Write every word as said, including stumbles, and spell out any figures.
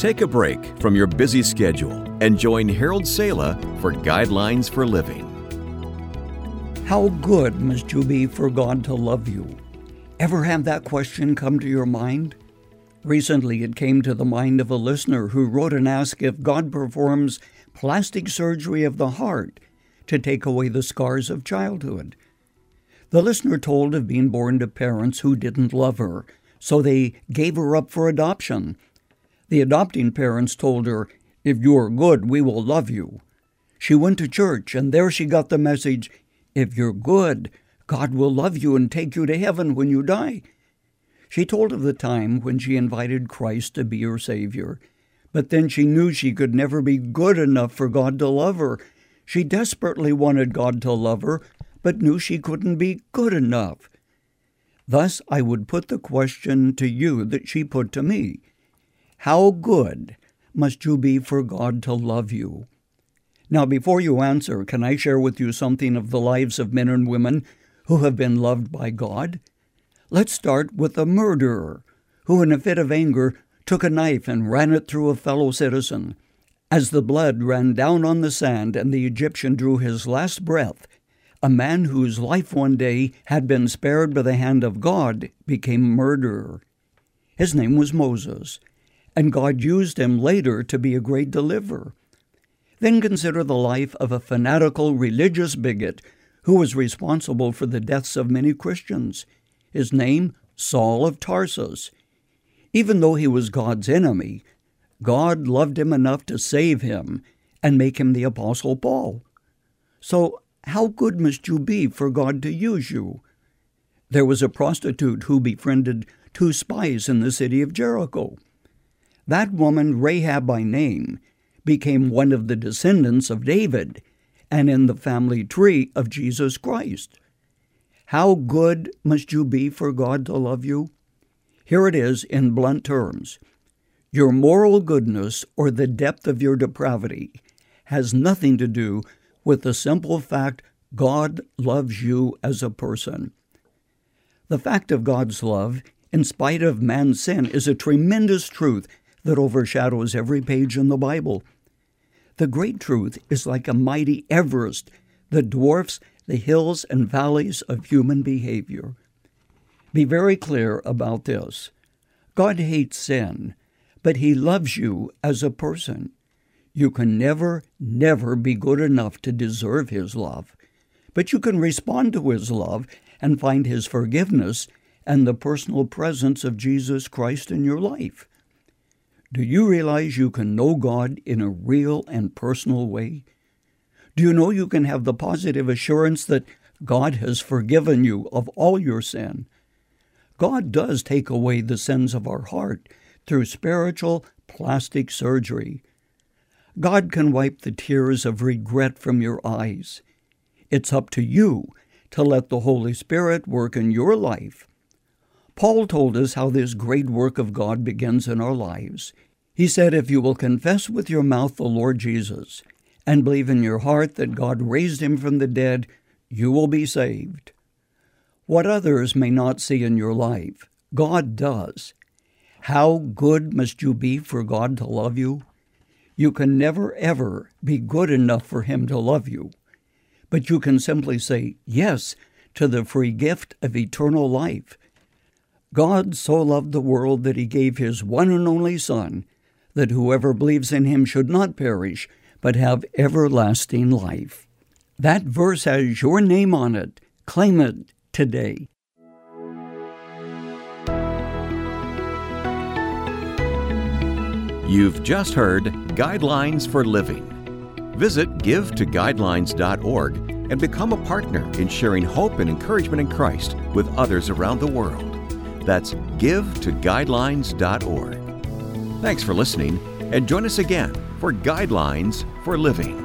Take a break from your busy schedule and join Harold Sala for Guidelines for Living. How good must you be for God to love you? Ever have that question come to your mind? Recently, it came to the mind of a listener who wrote and asked if God performs plastic surgery of the heart to take away the scars of childhood. The listener told of being born to parents who didn't love her, so they gave her up for adoption. The adopting parents told her, "If you are good, we will love you." She went to church, and there she got the message, "If you're good, God will love you and take you to heaven when you die." She told of the time when she invited Christ to be her Savior, but then she knew she could never be good enough for God to love her. She desperately wanted God to love her, but knew she couldn't be good enough. Thus, I would put the question to you that she put to me. How good must you be for God to love you? Now, before you answer, can I share with you something of the lives of men and women who have been loved by God? Let's start with a murderer who, in a fit of anger, took a knife and ran it through a fellow citizen. As the blood ran down on the sand and the Egyptian drew his last breath, a man whose life one day had been spared by the hand of God became murderer. His name was Moses, and God used him later to be a great deliverer. Then consider the life of a fanatical religious bigot who was responsible for the deaths of many Christians. His name, Saul of Tarsus. Even though he was God's enemy, God loved him enough to save him and make him the Apostle Paul. So, how good must you be for God to use you? There was a prostitute who befriended two spies in the city of Jericho. That woman, Rahab by name, became one of the descendants of David and in the family tree of Jesus Christ. How good must you be for God to love you? Here it is in blunt terms. Your moral goodness or the depth of your depravity has nothing to do with the simple fact God loves you as a person. The fact of God's love, in spite of man's sin, is a tremendous truth that overshadows every page in the Bible. The great truth is like a mighty Everest that dwarfs the hills and valleys of human behavior. Be very clear about this. God hates sin, but He loves you as a person. You can never, never be good enough to deserve His love, but you can respond to His love and find His forgiveness and the personal presence of Jesus Christ in your life. Do you realize you can know God in a real and personal way? Do you know you can have the positive assurance that God has forgiven you of all your sin? God does take away the sins of our heart through spiritual plastic surgery. God can wipe the tears of regret from your eyes. It's up to you to let the Holy Spirit work in your life. Paul told us how this great work of God begins in our lives. He said, if you will confess with your mouth the Lord Jesus and believe in your heart that God raised him from the dead, you will be saved. What others may not see in your life, God does. How good must you be for God to love you? You can never, ever be good enough for Him to love you, but you can simply say yes to the free gift of eternal life. God so loved the world that He gave His one and only Son, that whoever believes in Him should not perish, but have everlasting life. That verse has your name on it. Claim it today. You've just heard Guidelines for Living. Visit give to guidelines dot org and become a partner in sharing hope and encouragement in Christ with others around the world. That's give to guidelines dot org. Thanks for listening, and join us again for Guidelines for Living.